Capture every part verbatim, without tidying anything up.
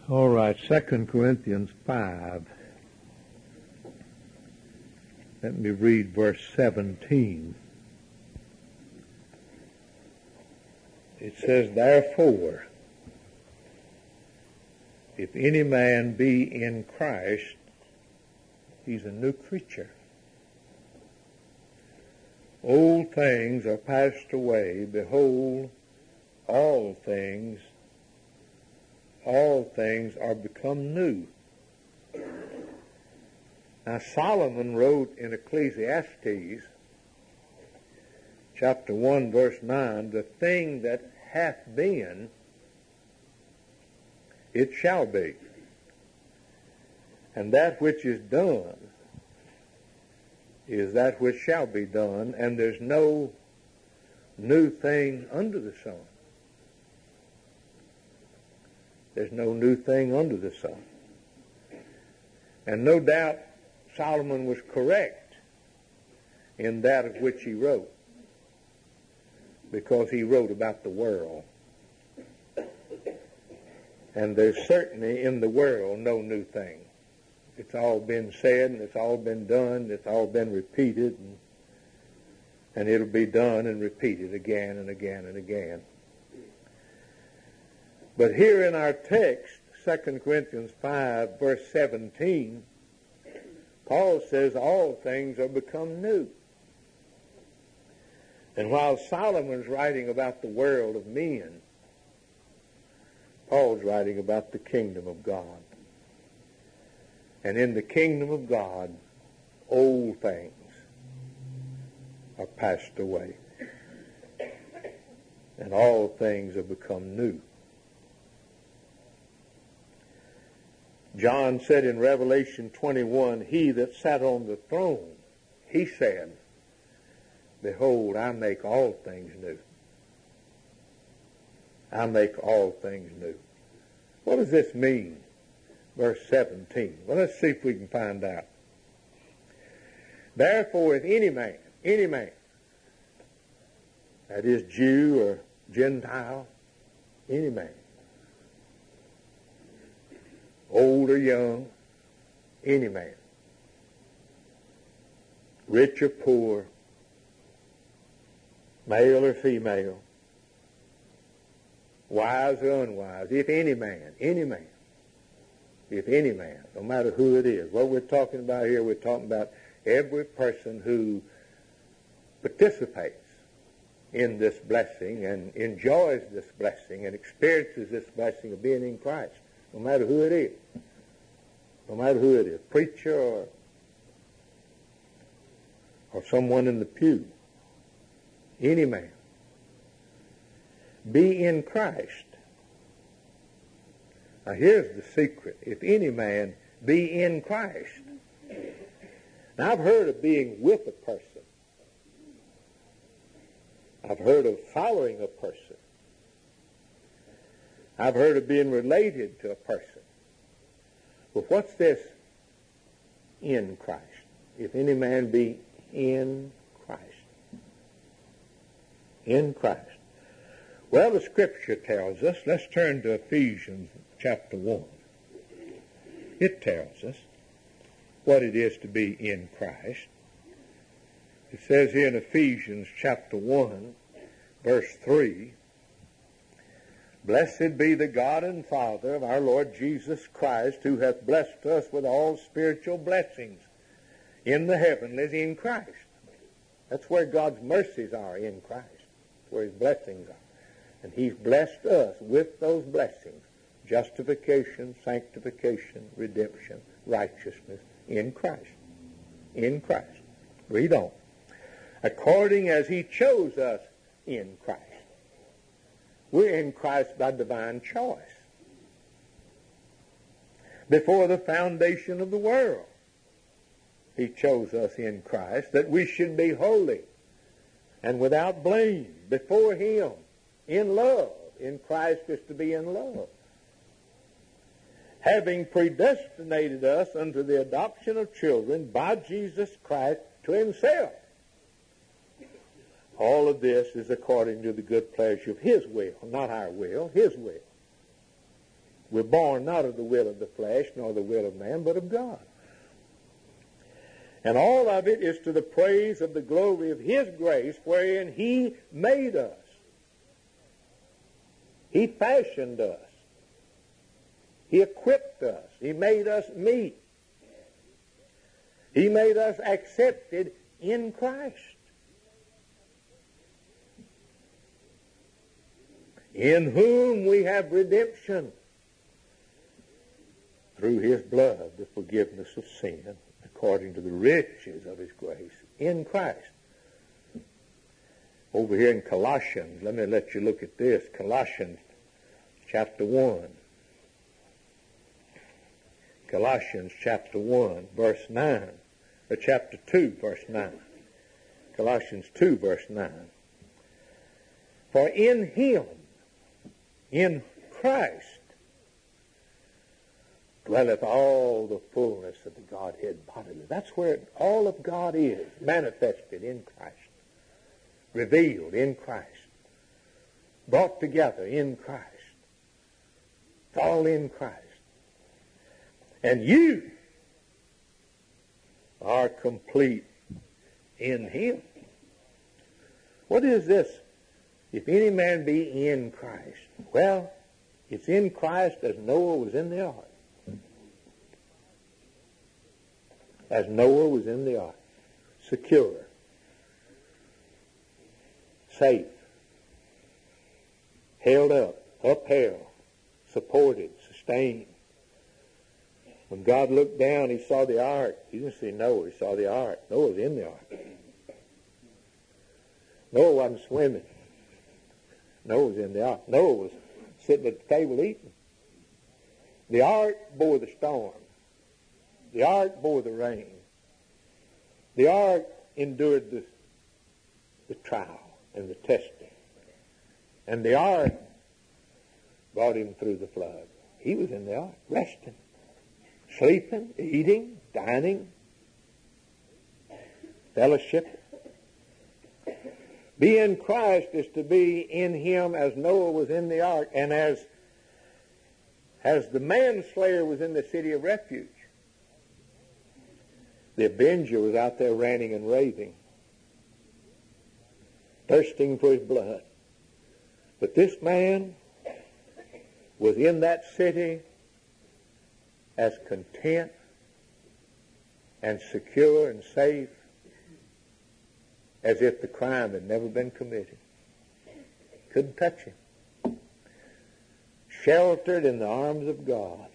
All right, Second Corinthians five. Let me read verse seventeen. It says, "Therefore, if any man be in Christ, he's a new creature. Old things are passed away. Behold, all things, all things are become new." Now Solomon wrote in Ecclesiastes, chapter one, verse nine, "The thing that hath been, it shall be. And that which is done is that which shall be done, and there's no new thing under the sun." There's no new thing under the sun. And no doubt Solomon was correct in that of which he wrote, because he wrote about the world. And there's certainly in the world no new thing. It's all been said, and it's all been done, it's all been repeated, and, and it'll be done and repeated again and again and again. But here in our text, Second Corinthians five, verse seventeen, Paul says all things are become new. And while Solomon's writing about the world of men, Paul's writing about the kingdom of God. And in the kingdom of God, old things are passed away, and all things have become new. John said in Revelation twenty-one, "He that sat on the throne, he said, Behold, I make all things new. I make all things new." What does this mean? Verse seventeen. Well, let's see if we can find out. "Therefore, if any man, any man, that is Jew or Gentile, any man, old or young, any man, rich or poor, male or female, wise or unwise, if any man, any man, if any man, no matter who it is." What we're talking about here, we're talking about every person who participates in this blessing and enjoys this blessing and experiences this blessing of being in Christ, no matter who it is. No matter who it is, preacher or, or someone in the pew. Any man. Be in Christ. Now here's the secret. If any man be in Christ. Now I've heard of being with a person. I've heard of following a person. I've heard of being related to a person. But what's this in Christ? If any man be in Christ. In Christ. Well, the Scripture tells us, let's turn to Ephesians chapter one. It tells us what it is to be in Christ. It says here in Ephesians chapter one, verse three, "Blessed be the God and Father of our Lord Jesus Christ, who hath blessed us with all spiritual blessings in the heavenlies in Christ." That's where God's mercies are, in Christ. That's where His blessings are. And He's blessed us with those blessings: justification, sanctification, redemption, righteousness, in Christ. In Christ. Read on. "According as He chose us in Christ." We're in Christ by divine choice. "Before the foundation of the world, He chose us in Christ, that we should be holy and without blame before Him in love." In Christ is to be in love. "Having predestinated us unto the adoption of children by Jesus Christ to Himself." All of this is according to the good pleasure of His will, not our will, His will. We're born not of the will of the flesh, nor the will of man, but of God. And all of it is to the praise of the glory of His grace, wherein He made us. He fashioned us. He equipped us. He made us meet. He made us accepted in Christ. In whom we have redemption through His blood, the forgiveness of sin, according to the riches of His grace in Christ. Over here in Colossians, let me let you look at this. Colossians chapter one. Colossians chapter one, verse nine. Or chapter two, verse nine. Colossians two, verse nine. For in Him, in Christ, dwelleth all the fullness of the Godhead bodily. That's where all of God is, manifested in Christ, revealed in Christ, brought together in Christ. It's all in Christ. And you are complete in Him. What is this? If any man be in Christ. Well, it's in Christ as Noah was in the ark. As Noah was in the ark. Secure. Safe. Held up. Upheld. Supported. Sustained. When God looked down, He saw the ark. He didn't see Noah. He saw the ark. Noah was in the ark. Noah wasn't swimming. Noah was in the ark. Noah was sitting at the table eating. The ark bore the storm. The ark bore the rain. The ark endured the, the trial and the testing. And the ark brought him through the flood. He was in the ark, resting, sleeping, eating, dining, fellowship. Be in Christ is to be in Him as Noah was in the ark, and as, as the manslayer was in the city of refuge. The avenger was out there ranting and raving, thirsting for his blood. But this man was in that city as content and secure and safe as if the crime had never been committed. Couldn't touch him. Sheltered in the arms of God.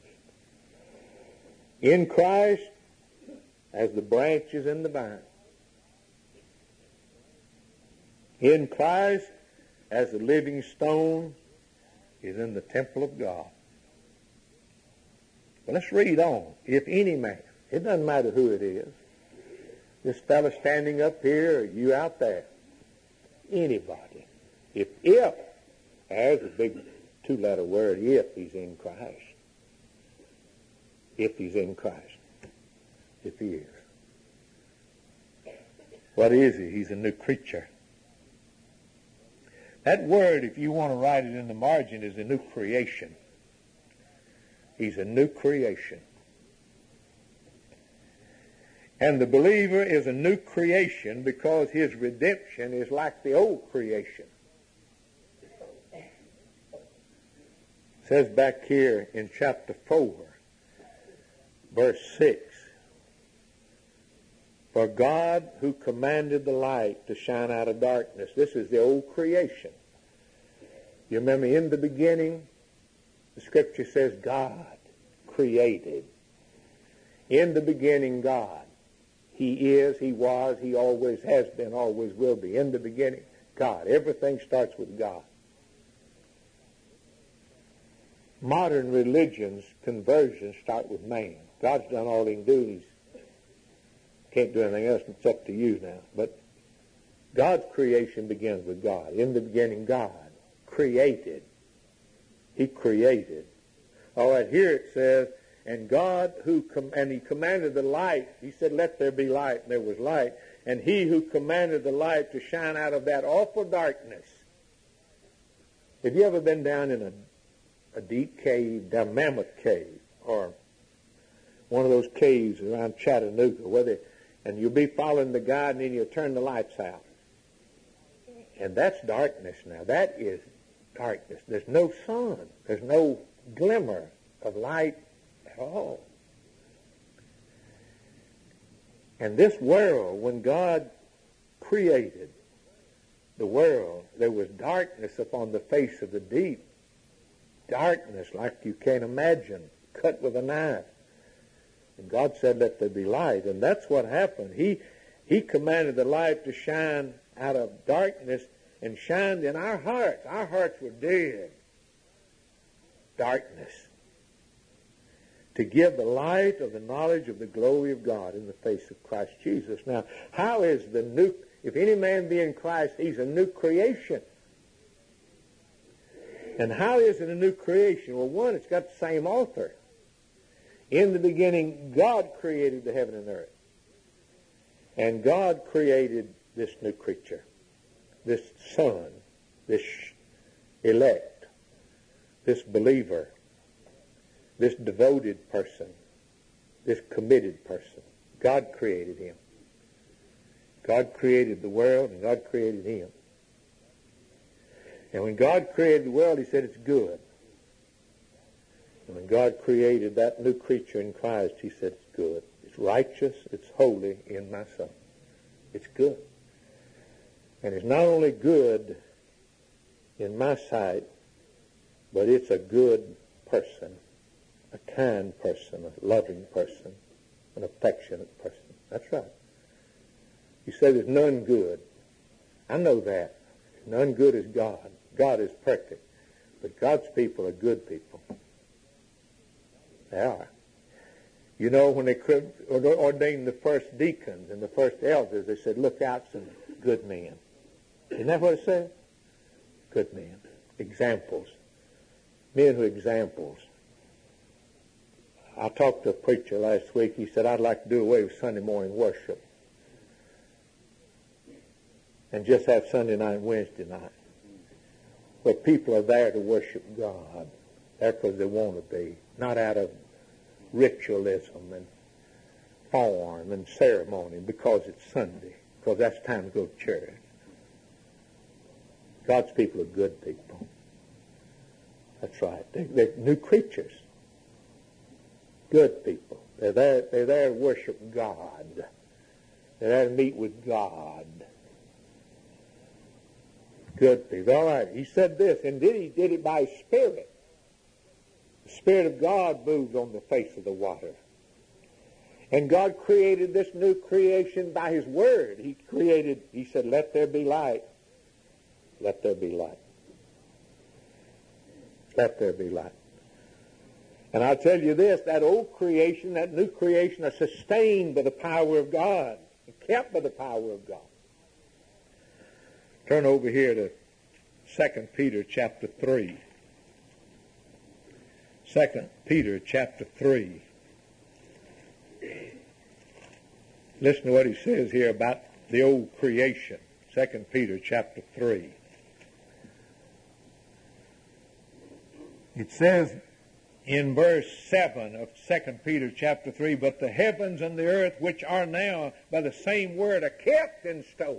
In Christ as the branches in the vine. In Christ as the living stone is in the temple of God. But let's read on. If any man, it doesn't matter who it is, this fellow standing up here or you out there, anybody, if, if, there's a big two-letter word, if he's in Christ. If he's in Christ. If he is. What is he? He's a new creature. That word, if you want to write it in the margin, is a new creation. He's a new creation. And the believer is a new creation because his redemption is like the old creation. It says back here in chapter four, verse six, for God who commanded the light to shine out of darkness. This is the old creation. You remember in the beginning, the scripture says God created. In the beginning, God. He is, He was, He always has been, always will be. In the beginning, God. Everything starts with God. Modern religions, conversions start with man. God's done all He can do. He's can't do anything else. It's up to you now. But God's creation begins with God. In the beginning, God created. He created. All right, here it says, and God who, com- and He commanded the light. He said, let there be light, and there was light. And He who commanded the light to shine out of that awful darkness. Have you ever been down in a a deep cave, the Mammoth Cave, or one of those caves around Chattanooga, where they, and you'll be following the guide, and then you'll turn the lights out. And that's darkness now. That is darkness. There's no sun. There's no glimmer of light at all. And this world, when God created the world, there was darkness upon the face of the deep. Darkness like you can't imagine, cut with a knife. And God said, let there be light. And that's what happened. He, he commanded the light to shine out of darkness and shined in our hearts. Our hearts were dead. Darkness. To give the light of the knowledge of the glory of God in the face of Christ Jesus. Now, how is the new, if any man be in Christ, he's a new creation. And how is it a new creation? Well, one, it's got the same author. In the beginning, God created the heaven and earth. And God created this new creature, this son, this elect, this believer, this devoted person, this committed person. God created him. God created the world, and God created him. And when God created the world, he said it's good. And when God created that new creature in Christ, he said it's good. It's righteous, it's holy in my Son. It's good. And it's not only good in my sight, but it's a good person, a kind person, a loving person, an affectionate person. That's right. You say there's none good. I know that. None good is God. God is perfect. But God's people are good people. They are. You know, when they ordained the first deacons and the first elders, they said, look out some good men. Isn't that what it says? Good men. Examples. Men who are examples. I talked to a preacher last week. He said, I'd like to do away with Sunday morning worship and just have Sunday night and Wednesday night, where people are there to worship God. There because they want to be, not out of ritualism and form and ceremony because it's Sunday, because that's time to go to church. God's people are good people. That's right. They're, they're new creatures. Good people. They're there, they're there to worship God. They're there to meet with God. Good people. All right. He said this, and did he did it by his Spirit. The Spirit of God moves on the face of the water. And God created this new creation by his Word. He created, he said, let there be light. Let there be light. Let there be light. And I'll tell you this, that old creation, that new creation are sustained by the power of God, kept by the power of God. Turn over here to Second Peter chapter three. Second Peter chapter three. Listen to what he says here about the old creation. Second Peter chapter three. It says in verse seven of Second Peter chapter three, but the heavens and the earth which are now by the same word are kept in store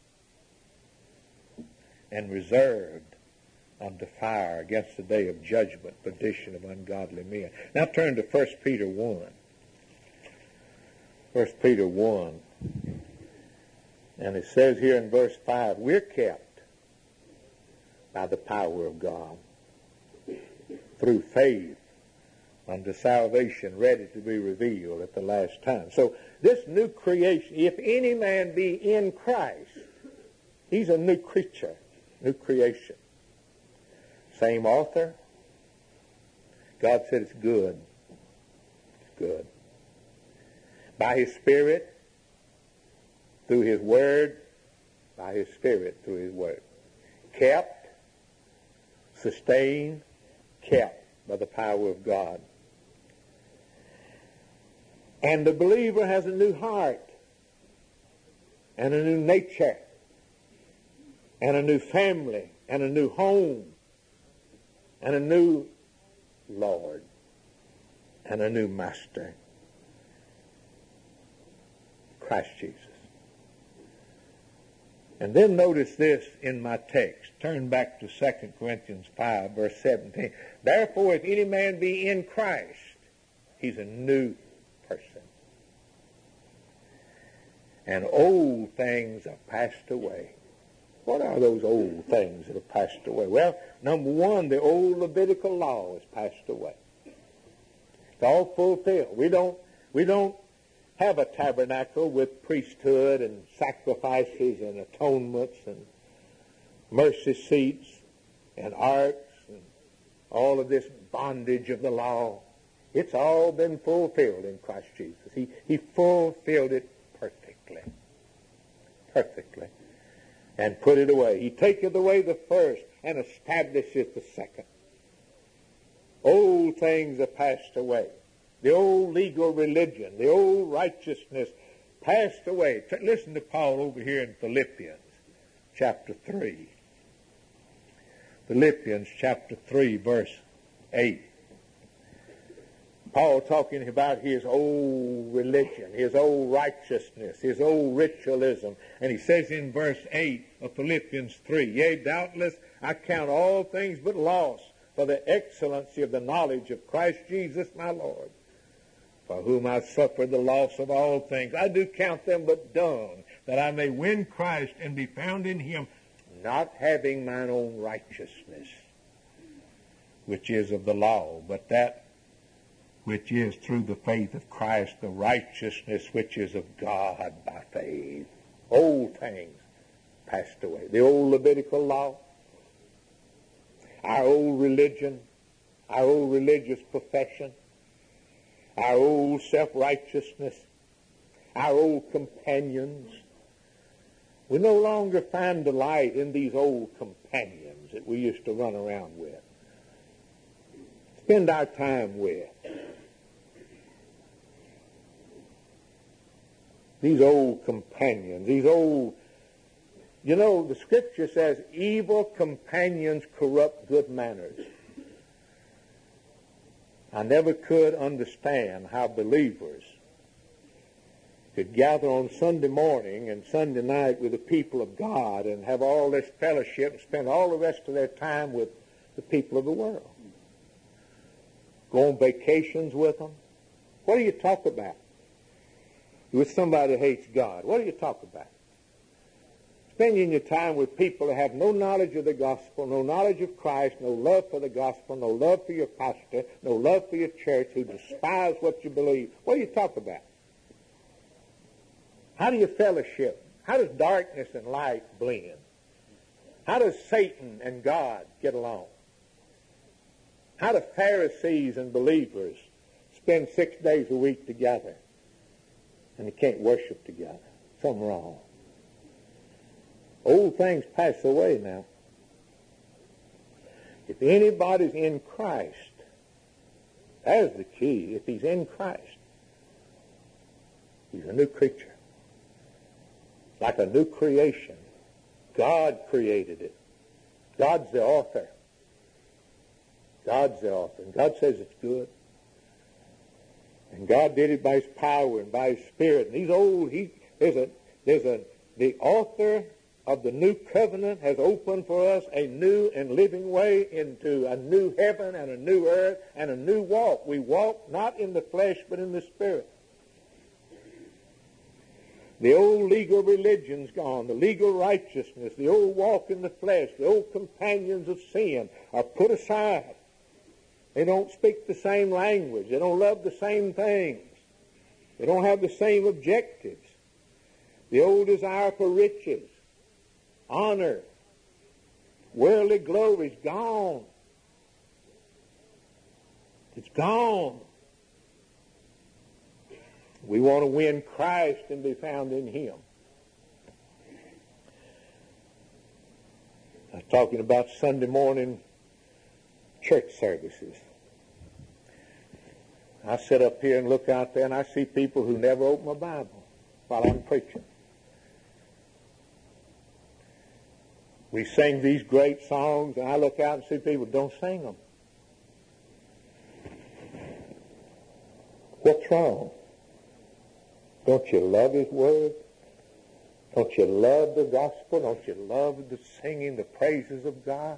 and reserved unto fire against the day of judgment, perdition of ungodly men. Now turn to First Peter one. First Peter one. And it says here in verse five, we're kept by the power of God through faith unto salvation, ready to be revealed at the last time. So this new creation, if any man be in Christ, he's a new creature, new creation. Same author. God said it's good. It's good. By his Spirit, through his Word, by his Spirit, through his Word. Kept, sustained, kept by the power of God. And the believer has a new heart and a new nature and a new family and a new home and a new Lord and a new Master, Christ Jesus. And then notice this in my text. Turn back to Second Corinthians five, verse seventeen. Therefore, if any man be in Christ, he's a new person. And old things are passed away. What are those old things that have passed away? Well, number one, the old Levitical law has passed away. It's all fulfilled. We don't, we don't have a tabernacle with priesthood and sacrifices and atonements and mercy seats and arks and all of this bondage of the law. It's all been fulfilled in Christ Jesus. He, he fulfilled it perfectly. Perfectly. And put it away. He taketh away the first and establisheth the second. Old things are passed away. The old legal religion, the old righteousness passed away. Listen to Paul over here in Philippians chapter three. Philippians chapter three, verse eight. Paul talking about his old religion, his old righteousness, his old ritualism. And he says in verse eight of Philippians three, Yea, doubtless I count all things but loss for the excellency of the knowledge of Christ Jesus my Lord, for whom I suffered the loss of all things. I do count them but dung, that I may win Christ and be found in him, not having mine own righteousness, which is of the law, but that which is through the faith of Christ, the righteousness which is of God by faith. Old things passed away. The old Levitical law, our old religion, our old religious profession, our old self-righteousness, our old companions. We no longer find delight in these old companions that we used to run around with, spend our time with. These old companions, these old, you know, the Scripture says, evil companions corrupt good manners. I never could understand how believers could gather on Sunday morning and Sunday night with the people of God and have all this fellowship and spend all the rest of their time with the people of the world. Go on vacations with them. What do you talk about? With somebody that hates God. What do you talk about? Spending your time with people that have no knowledge of the gospel, no knowledge of Christ, no love for the gospel, no love for your pastor, no love for your church, who despise what you believe. What do you talk about? How do you fellowship? How does darkness and light blend? How does Satan and God get along? How do Pharisees and believers spend six days a week together and they can't worship together? Something wrong. Old things pass away now. If anybody's in Christ, that's the key. If he's in Christ, he's a new creature. Like a new creation. God created it. God's the author. God's the author. And God says it's good. And God did it by his power and by his Spirit. And he's old. He, there's a, there's a, the author of the new covenant has opened for us a new and living way into a new heaven and a new earth and a new walk. We walk not in the flesh but in the Spirit. The old legal religion's gone, the legal righteousness, the old walk in the flesh, the old companions of sin are put aside. They don't speak the same language. They don't love the same things. They don't have the same objectives. The old desire for riches, honor, worldly glory is gone. It's gone. We want to win Christ and be found in him. I'm talking about Sunday morning church services. I sit up here and look out there and I see people who never open a Bible while I'm preaching. We sing these great songs and I look out and see people who don't sing them. What's wrong? Don't you love His Word? Don't you love the gospel? Don't you love the singing, the praises of God?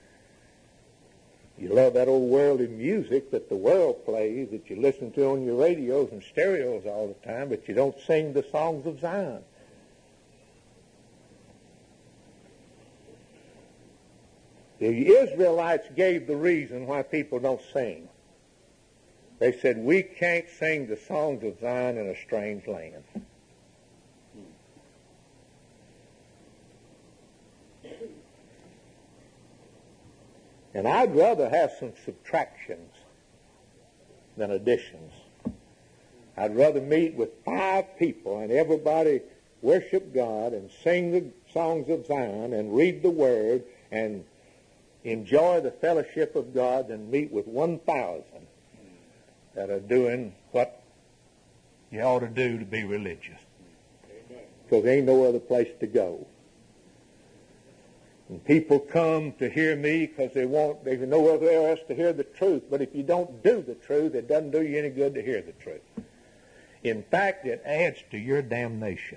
You love that old worldly music that the world plays, that you listen to on your radios and stereos all the time, but you don't sing the songs of Zion. The Israelites gave the reason why people don't sing. They said, we can't sing the songs of Zion in a strange land. And I'd rather have some subtractions than additions. I'd rather meet with five people and everybody worship God and sing the songs of Zion and read the Word and enjoy the fellowship of God than meet with one thousand that are doing what you ought to do to be religious. Because there ain't no other place to go. And people come to hear me because they want, there's nowhere else to hear the truth. But if you don't do the truth, it doesn't do you any good to hear the truth. In fact, it adds to your damnation.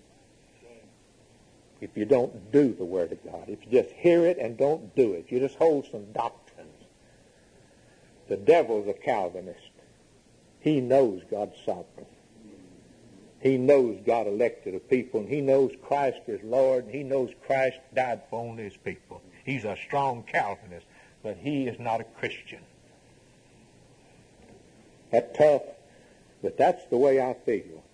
If you don't do the Word of God. If you just hear it and don't do it. You just hold some doctrines. The devil's a Calvinist. He knows God's sovereign. He knows God elected a people, and he knows Christ is Lord, and he knows Christ died for only his people. He's a strong Calvinist, but he is not a Christian. That's tough, but that's the way I feel.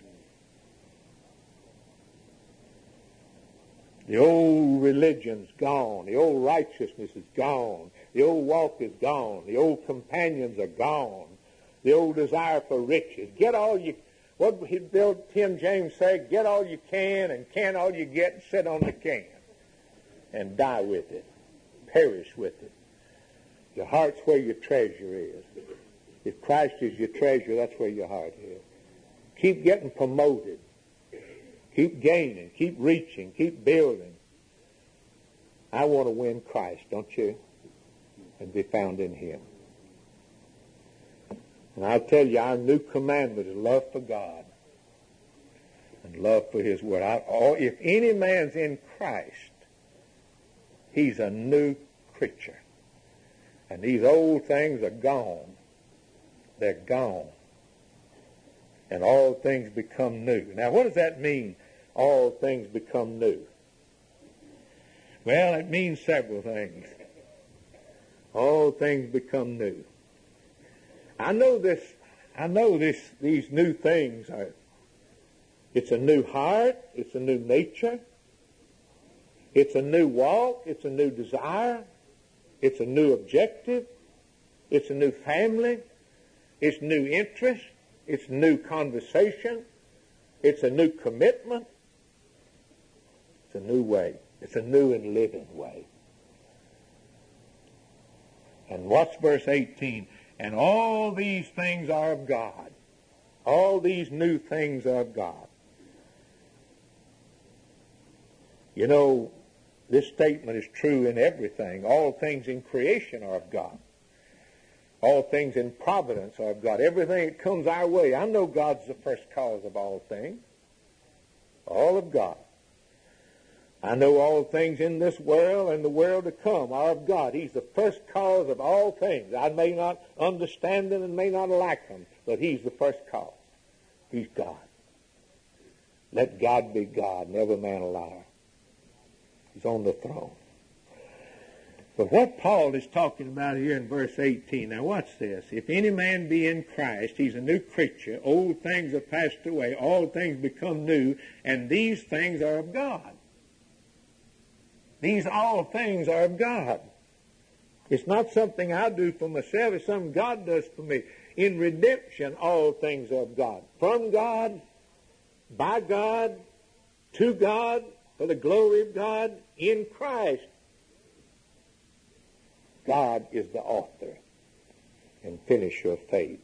The old religion's gone. The old righteousness is gone. The old walk is gone. The old companions are gone. The old desire for riches. Get all you... What did Bill Tim James say? Get all you can and can all you get and sit on the can. And die with it. Perish with it. Your heart's where your treasure is. If Christ is your treasure, that's where your heart is. Keep getting promoted. Keep gaining. Keep reaching. Keep building. I want to win Christ, don't you? And be found in Him. And I'll tell you, our new commandment is love for God and love for His Word. I, or if any man's in Christ, he's a new creature. And these old things are gone. They're gone. And all things become new. Now, what does that mean, all things become new? Well, it means several things. All things become new. I know this, I know this, these new things are, it's a new heart, it's a new nature, it's a new walk, it's a new desire, it's a new objective, it's a new family, it's new interest, it's new conversation, it's a new commitment, it's a new way, it's a new and living way. And watch verse eighteen. And all these things are of God. All these new things are of God. You know, this statement is true in everything. All things in creation are of God. All things in providence are of God. Everything that comes our way. I know God's the first cause of all things. All of God. I know all things in this world and the world to come are of God. He's the first cause of all things. I may not understand them and may not like them, but He's the first cause. He's God. Let God be God, never man a liar. He's on the throne. But what Paul is talking about here in verse eighteen, now watch this. If any man be in Christ, he's a new creature. Old things have passed away. All things become new. And these things are of God. These all things are of God. It's not something I do for myself. It's something God does for me. In redemption, all things are of God. From God, by God, to God, for the glory of God, in Christ. God is the author and finisher of faith.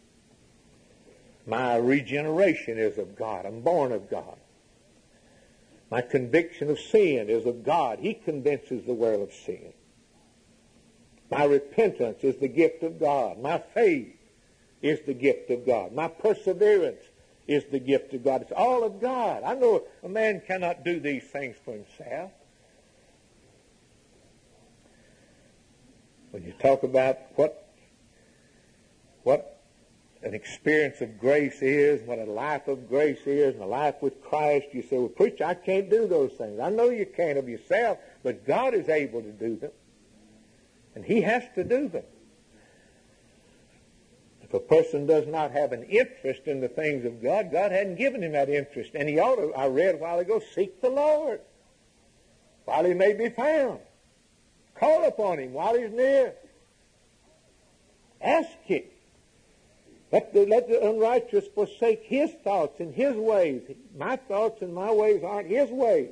My regeneration is of God. I'm born of God. My conviction of sin is of God. He convinces the world of sin. My repentance is the gift of God. My faith is the gift of God. My perseverance is the gift of God. It's all of God. I know a man cannot do these things for himself. When you talk about what, what an experience of grace is, what a life of grace is, and a life with Christ, you say, well, preacher, I can't do those things. I know you can't of yourself, but God is able to do them. And He has to do them. If a person does not have an interest in the things of God, God hadn't given him that interest. And he ought to, I read a while ago, seek the Lord while He may be found. Call upon Him while He's near. Ask Him. Let the, let the unrighteous forsake his thoughts and his ways. My thoughts and my ways aren't His ways.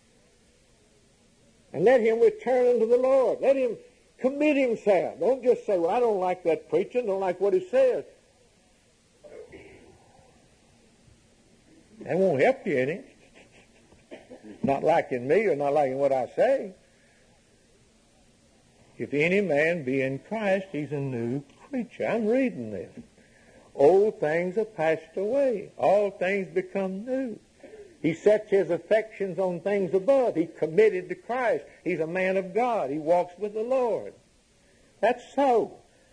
And let him return unto the Lord. Let him commit himself. Don't just say, well, I don't like that preacher, don't like what he says. That won't help you any. Not liking me or not liking what I say. If any man be in Christ, he's a new creature. I'm reading this. Old things are passed away. All things become new. He sets his affections on things above. He's committed to Christ. He's a man of God. He walks with the Lord. That's so.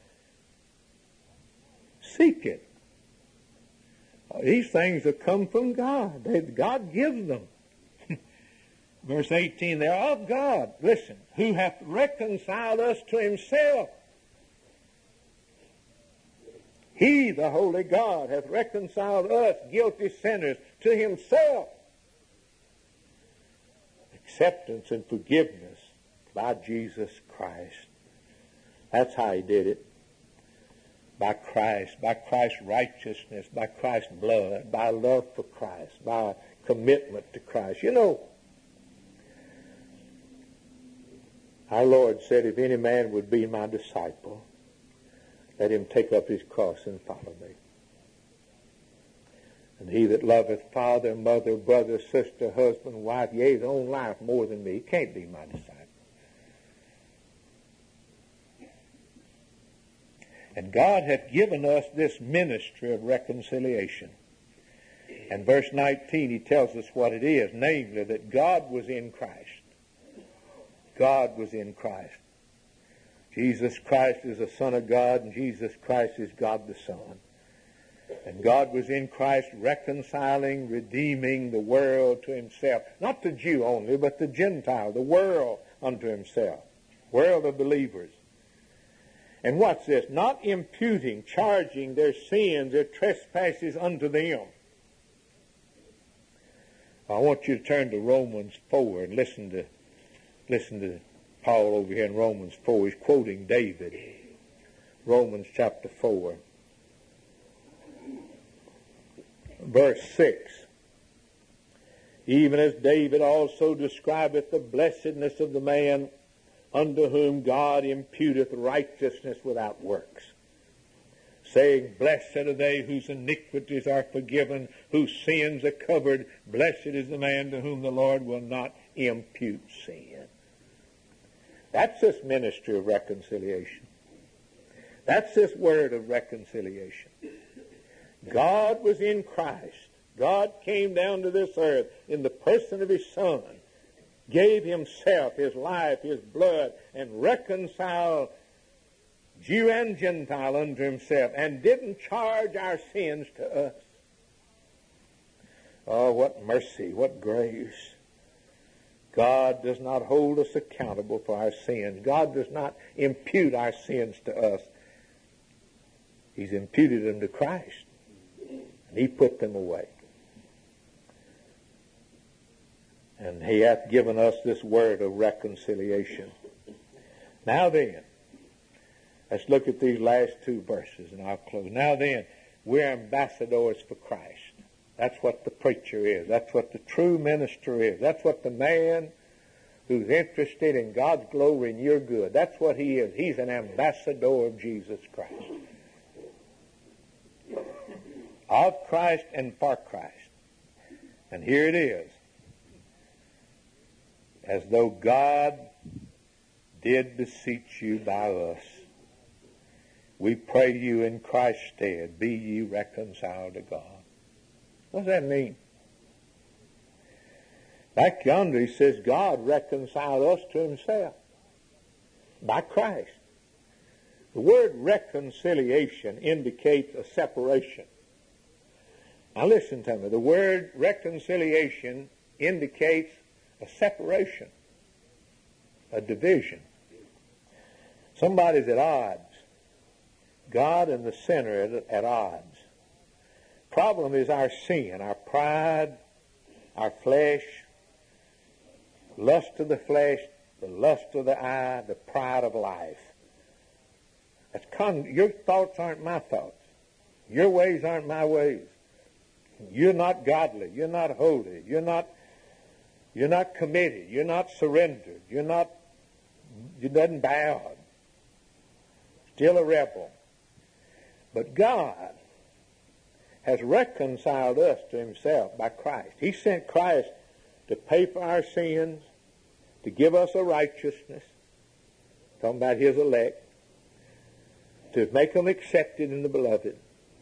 Seek it. These things have come from God. They, God gives them. Verse eighteen, they are of God. Listen, who hath reconciled us to Himself. He, the Holy God, hath reconciled us, guilty sinners, to Himself. Acceptance and forgiveness by Jesus Christ. That's how He did it. By Christ, by Christ's righteousness, by Christ's blood, by love for Christ, by commitment to Christ. You know, our Lord said, if any man would be my disciple, let him take up his cross and follow me. And he that loveth father, mother, brother, sister, husband, wife, yea, his own life more than me, he can't be my disciple. And God hath given us this ministry of reconciliation. And verse nineteen, He tells us what it is, namely that God was in Christ. God was in Christ. Jesus Christ is the Son of God, and Jesus Christ is God the Son. And God was in Christ reconciling, redeeming the world to Himself. Not the Jew only, but the Gentile, the world unto Himself. World of believers. And what's this? Not imputing, charging their sins, their trespasses unto them. I want you to turn to Romans four and listen to listen to Paul over here in Romans four. He's quoting David. Romans chapter four. Verse six. Even as David also describeth the blessedness of the man unto whom God imputeth righteousness without works, saying, blessed are they whose iniquities are forgiven, whose sins are covered. Blessed is the man to whom the Lord will not impute sin. That's this ministry of reconciliation. That's this word of reconciliation. God was in Christ. God came down to this earth in the person of His Son, gave Himself, His life, His blood, and reconciled Jew and Gentile unto Himself, and didn't charge our sins to us. Oh, what mercy, what grace. God does not hold us accountable for our sins. God does not impute our sins to us. He's imputed them to Christ, and He put them away. And He hath given us this word of reconciliation. Now then, let's look at these last two verses and I'll close. Now then, we're ambassadors for Christ. That's what the preacher is. That's what the true minister is. That's what the man who's interested in God's glory and your good, that's what he is. He's an ambassador of Jesus Christ. Of Christ and for Christ. And here it is. As though God did beseech you by us, We pray you in Christ's stead, be ye reconciled to God. What does that mean? Back yonder he says God reconciled us to himself by Christ. The word reconciliation indicates a separation. Now listen to me. The word reconciliation indicates a separation, a division. Somebody's at odds. God and the sinner at, at odds. Problem is our sin, our pride, our flesh, lust of the flesh, the lust of the eye, the pride of life. That's con- your thoughts aren't my thoughts. Your ways aren't my ways. You're not godly. You're not holy. You're not, you're not committed. You're not surrendered. You're not, you doesn't bow. Still a rebel. But God has reconciled us to himself by Christ. He sent Christ to pay for our sins, to give us a righteousness, talking about his elect, to make them accepted in the beloved,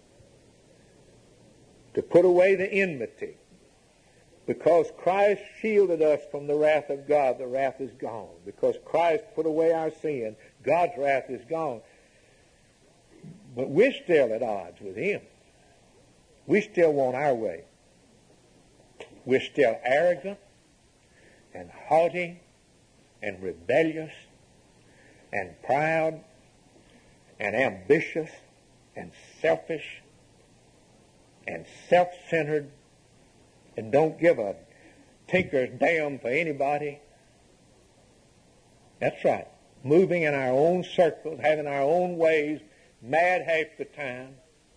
to put away the enmity. Because Christ shielded us from the wrath of God, the wrath is gone. Because Christ put away our sin, God's wrath is gone. But we're still at odds with him. We still want our way. We're still arrogant and haughty and rebellious and proud and ambitious and selfish and self-centered and don't give a tinker's damn for anybody. That's right. Moving in our own circles, having our own ways, mad half the time,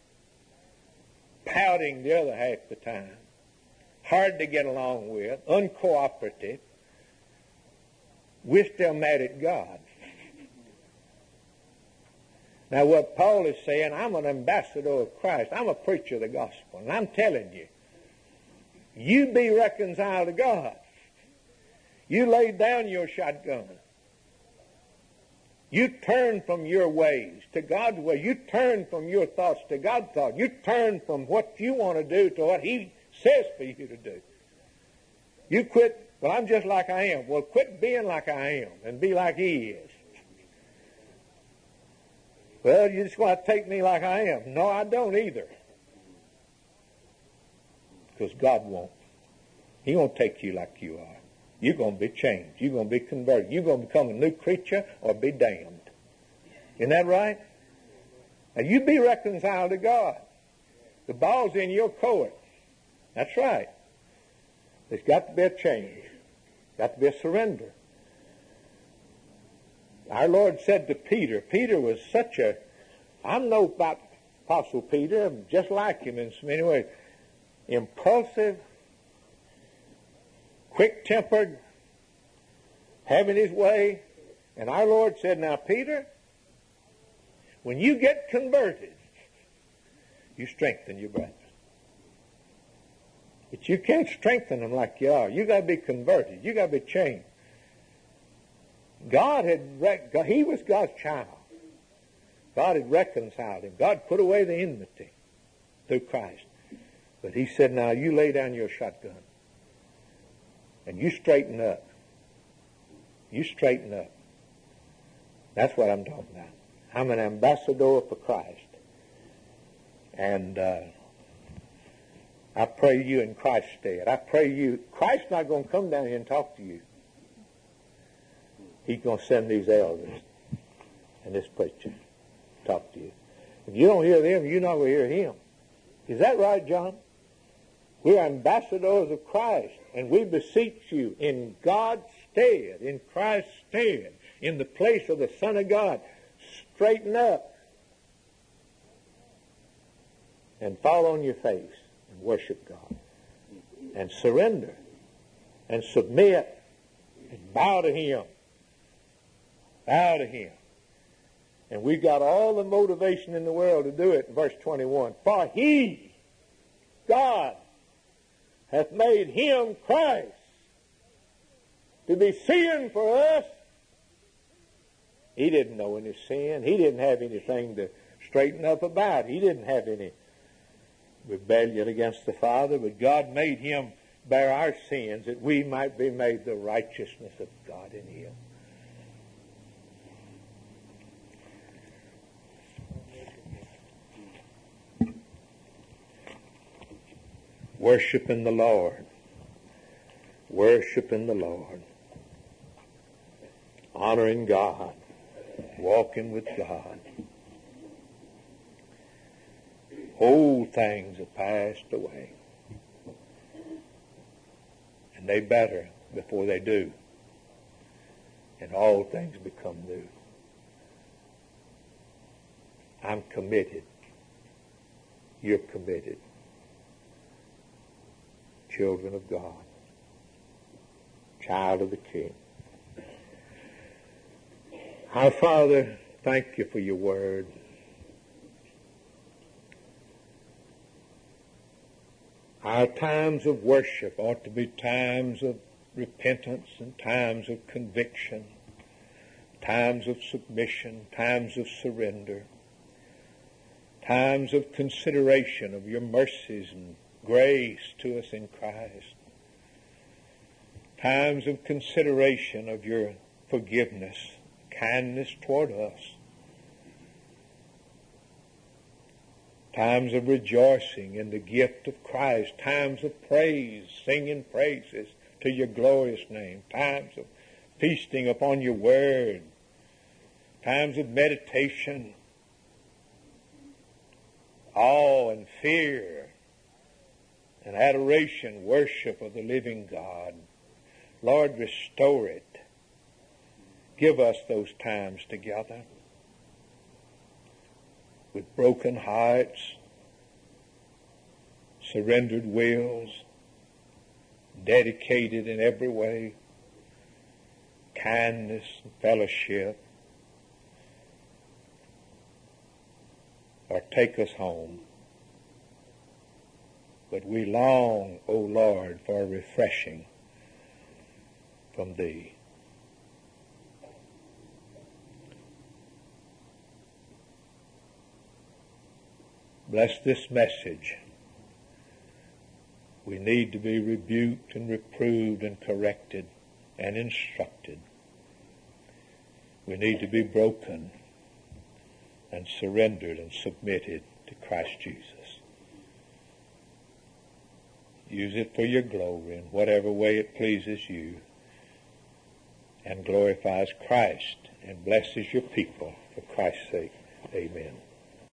pouting the other half the time, hard to get along with, uncooperative. We're still mad at God. Now what Paul is saying, I'm an ambassador of Christ. I'm a preacher of the gospel. And I'm telling you, you be reconciled to God. You lay down your shotgun. You turn from your ways to God's way. You turn from your thoughts to God's thoughts. You turn from what you want to do to what he says for you to do. You quit, well, I'm just like I am. Well, quit being like I am and be like he is. Well, you just want to take me like I am. No, I don't either. Because God won't. He won't take you like you are. You're going to be changed. You're going to be converted. You're going to become a new creature or be damned. Isn't that right? Now, you be reconciled to God. The ball's in your court. That's right. There's got to be a change. Got to be a surrender. Our Lord said to Peter, Peter was such a, I know about Apostle Peter, I'm just like him in so many ways, impulsive, quick-tempered, having his way. And our Lord said, now, Peter, when you get converted, you strengthen your brethren. But you can't strengthen them like you are. You got to be converted. You got to be changed. God had, rec- he was God's child. God had reconciled him. God put away the enmity through Christ. But he said, now you lay down your shotgun. And you straighten up. You straighten up. That's what I'm talking about. I'm an ambassador for Christ. And uh, I pray you in Christ's stead. I pray you. Christ's not going to come down here and talk to you. He's going to send these elders and this preacher to talk to you. If you don't hear them, you're not going to hear him. Is that right, John? We're ambassadors of Christ, and we beseech you in God's stead, in Christ's stead, in the place of the Son of God, straighten up and fall on your face and worship God and surrender and submit and bow to him. Bow to him. And we've got all the motivation in the world to do it in verse twenty-one. For he, God, hath made him, Christ, to be sin for us. He didn't know any sin. He didn't have anything to straighten up about. He didn't have any rebellion against the Father, but God made him bear our sins that we might be made the righteousness of God in him. Worshiping the Lord. Worshiping the Lord. Honoring God. Walking with God. Old things have passed away. And they better before they do. And all things become new. I'm committed. You're committed. Children of God. Child of the King. Our Father, thank you for your word. Our times of worship ought to be times of repentance and times of conviction, times of submission, times of surrender, times of consideration of your mercies and grace to us in Christ, times of consideration of your forgiveness, kindness toward us, times of rejoicing in the gift of Christ, times of praise, singing praises to your glorious name, times of feasting upon your word, times of meditation, awe and fear and adoration, worship of the living God. Lord, restore it. Give us those times together with broken hearts, surrendered wills, dedicated in every way, kindness and fellowship. Or take us home. But we long, O Lord, for refreshing from Thee. Bless this message. We need to be rebuked and reproved and corrected and instructed. We need to be broken and surrendered and submitted to Christ Jesus. Use it for your glory in whatever way it pleases you and glorifies Christ and blesses your people for Christ's sake. Amen.